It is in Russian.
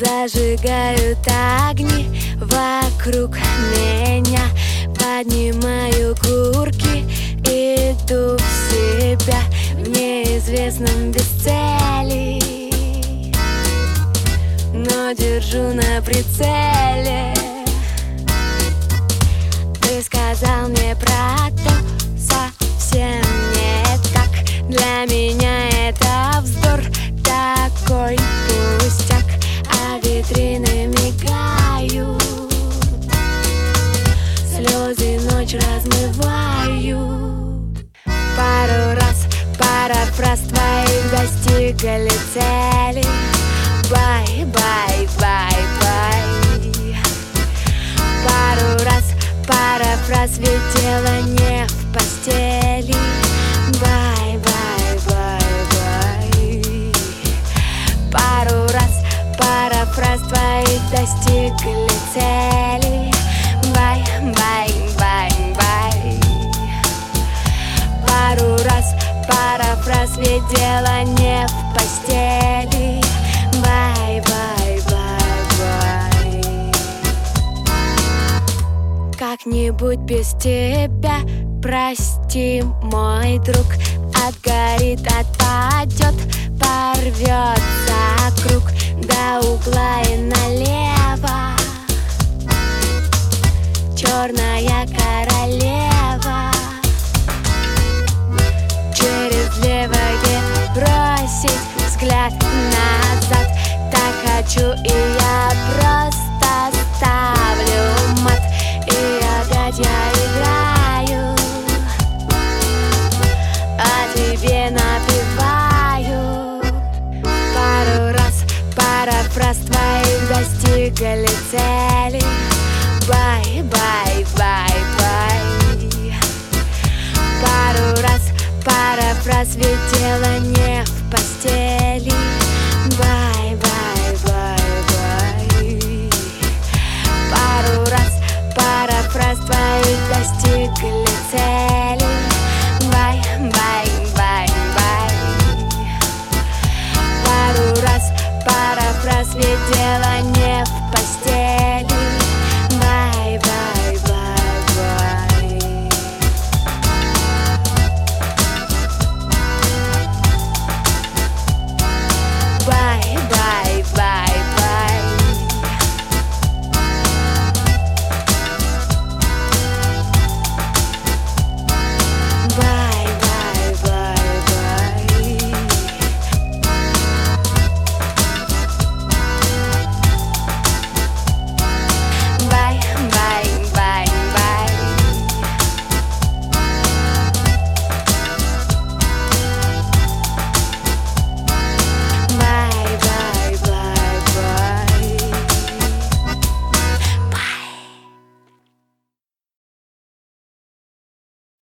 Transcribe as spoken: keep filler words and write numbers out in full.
Зажигают огни вокруг меня, поднимаю курки, иду в себя в неизвестном без цели, но держу на прицеле. Ты сказал мне про то, совсем не так. Для меня это вздор, такой пустяк. А витрины мигают, слезы ночь размывают. Пару раз парафраз твоих достигли цели. Бай, бай, бай, бай. Пару раз парафраз, ведь дело не в постели. Бай, бай, бай, бай. Пару раз парафраз твоих достигли цели. Бай, бай, бай, бай. Пару раз парафраз, ведь дело не в постели. Бай, бай, бай, бай. Как-нибудь без тебя, прости, мой друг. Отгорит, отпадет, порвется круг до угла и налево. Черная королева. Через левое бросить взгляд назад. Так хочу, и я просто ставлю мат. И опять я играю, а тебе напеваю. Пару раз парафраз твоих достигли цели. Бай, бай, бай, бай. Пару раз парафраз, ведь дело не в постели. Бай, бай, бай, бай. Пару раз парафраз твоих достигли цели. Бай, бай, бай, бай. Пару раз парафраз, ведь дело не